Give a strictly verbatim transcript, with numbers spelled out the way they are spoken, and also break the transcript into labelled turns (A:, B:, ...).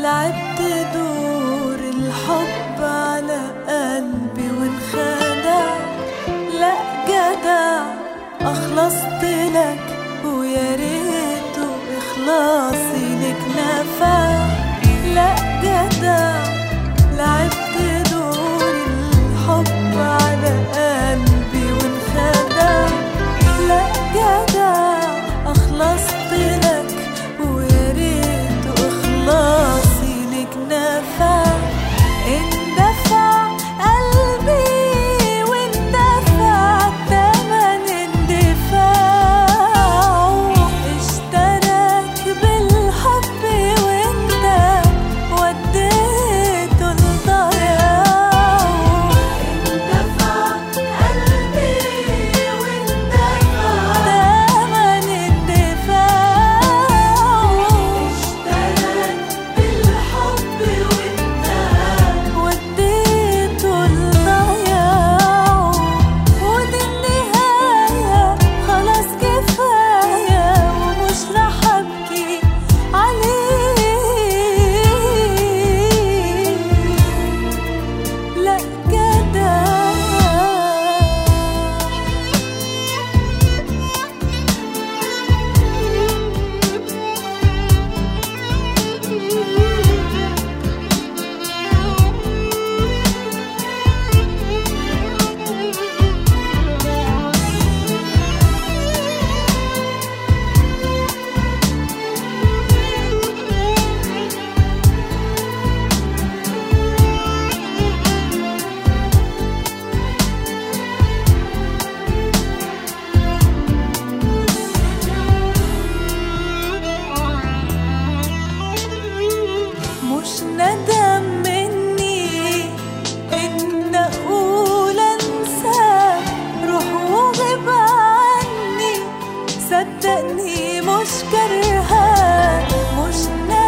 A: لعبت دور الحب على قلبي وانخدع. لا جدع أخلصت لك ويا ريته إخلاصي لك نفع. لا جدع لعبت دور الحب على قلبي وانخدع. لا جدع أخلصت لك ويا ريته إخلاصي لك نفع. اندفع قلبي واندفع تمن اندفاعه. اشتراك بالحب وانت وديته لضياعه. اندفع قلبي واندفع تمن اندفاعه. اشتراك بالحب وانت وديته لضياعه. ودي النهاية خلاص كفاية ومش رح أبكي عليه. لا جدع مش ندم مني إن أقول أنساك. روح وغيب عني صدقني مش كرهاك. مش ندم